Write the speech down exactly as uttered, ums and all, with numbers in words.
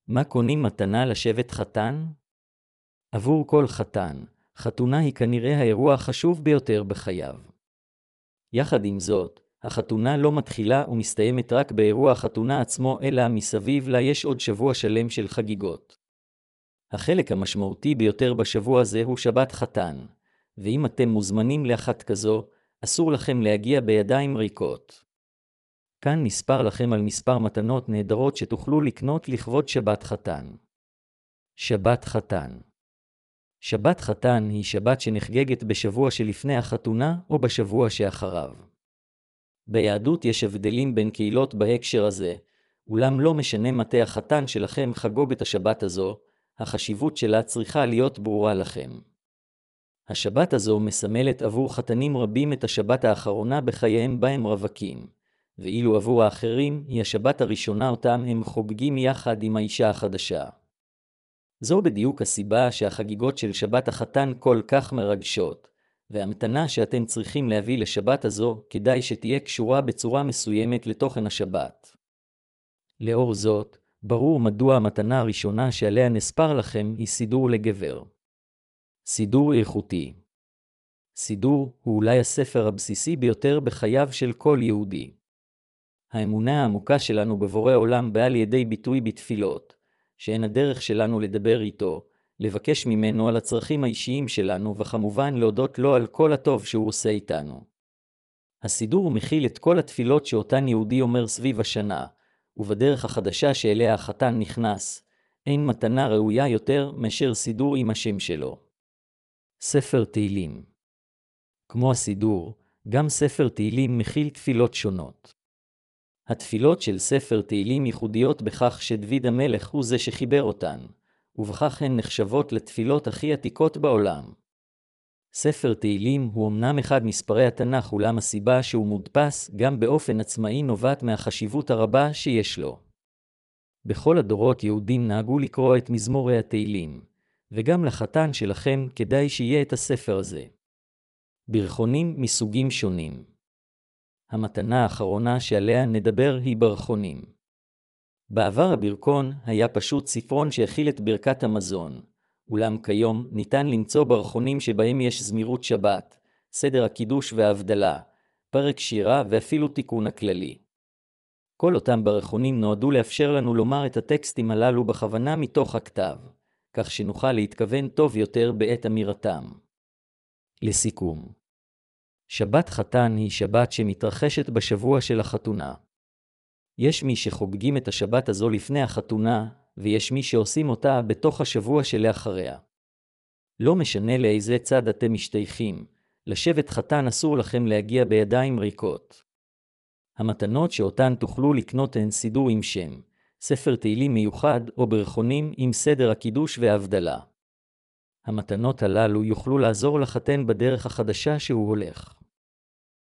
מה קונים מתנה לשבט חתן? עבור כל חתן, חתונה היא כנראה האירוע החשוב ביותר בחייו. יחד עם זאת, החתונה לא מתחילה ומסתיימת רק באירוע החתונה עצמו, אלא מסביב לה יש עוד שבוע שלם של חגיגות. החלק המשמעותי ביותר בשבוע הזה הוא שבת חתן, ואם אתם מוזמנים לאחת כזו, אסור לכם להגיע בידיים ריקות. כאן נספר לכם על מספר מתנות נהדרות שתוכלו לקנות לכבוד שבת חתן. שבת חתן. שבת חתן היא שבת שנחגגת בשבוע שלפני החתונה או בשבוע שאחריו. ביהדות יש הבדלים בין קהילות בהקשר הזה, אולם לא משנה מתי החתן שלכם חגוג את השבת הזו, החשיבות שלה צריכה להיות ברורה לכם. השבת הזו מסמלת עבור חתנים רבים את השבת האחרונה בחייהם בה הם רווקים, ואילו עבור האחרים היא השבת הראשונה אותם הם חוגגים יחד עם האישה החדשה. זו בדיוק הסיבה שהחגיגות של שבת החתן כל כך מרגשות, והמתנה שאתם צריכים להביא לשבת הזו כדאי שתהיה קשורה בצורה מסוימת לתוכן השבת. לאור זאת, ברור מדוע המתנה הראשונה שעליה נספר לכם היא סידור לגבר. סידור איכותי. סידור הוא אולי הספר הבסיסי ביותר בחייו של כל יהודי. האמונה העמוקה שלנו בבורא עולם באה לידי ביטוי בתפילות, שהן הדרך שלנו לדבר איתו, לבקש ממנו על הצרכים האישיים שלנו וכמובן להודות לו על כל הטוב שהוא עושה איתנו. הסידור מכיל את כל התפילות שאותן יהודי אומר סביב השנה, ובדרך החדשה שאליה החתן נכנס, אין מתנה ראויה יותר מאשר סידור עם השם שלו. ספר תהילים. כמו הסידור, גם ספר תהילים מכיל תפילות שונות. התפילות של ספר תהילים ייחודיות בכך שדוד המלך הוא זה שחיבר אותן, ובכך הן נחשבות לתפילות הכי עתיקות בעולם. ספר תהילים הוא אמנם אחד מספרי התנ"ך, אולם הסיבה שהוא מודפס גם באופן עצמאי נובעת מהחשיבות הרבה שיש לו. בכל הדורות יהודים נהגו לקרוא את מזמורי התהילים, וגם לחתן שלכם כדאי שיהיה את הספר הזה. ברכונים מסוגים שונים. המתנה האחרונה שעליה נדבר היא ברכונים. בעבר הברכון היה פשוט ספרון שהכיל את ברכת המזון, אולם כיום ניתן למצוא ברכונים שבהם יש זמירות שבת, סדר הקידוש וההבדלה, פרק שירה ואפילו תיקון הכללי. כל אותם ברכונים נועדו לאפשר לנו לומר את הטקסטים הללו בכוונה מתוך הכתב, כך שנוכל להתכוון טוב יותר בעת אמירתם. לסיכום, שבת חתן היא שבת שמתרחשת בשבוע של החתונה. יש מי שחוגגים את השבת הזו לפני החתונה, ויש מי שעושים אותה בתוך השבוע שלאחריה. לא משנה לאיזה צד אתם משתייכים, לשבט חתן אסור לכם להגיע בידיים ריקות. המתנות שאותן תוכלו לקנות הן סידור עם שם, ספר תהילים מיוחד או ברכונים עם סדר הקידוש וההבדלה. המתנות הללו יוכלו לעזור לחתן בדרך החדשה שהוא הולך.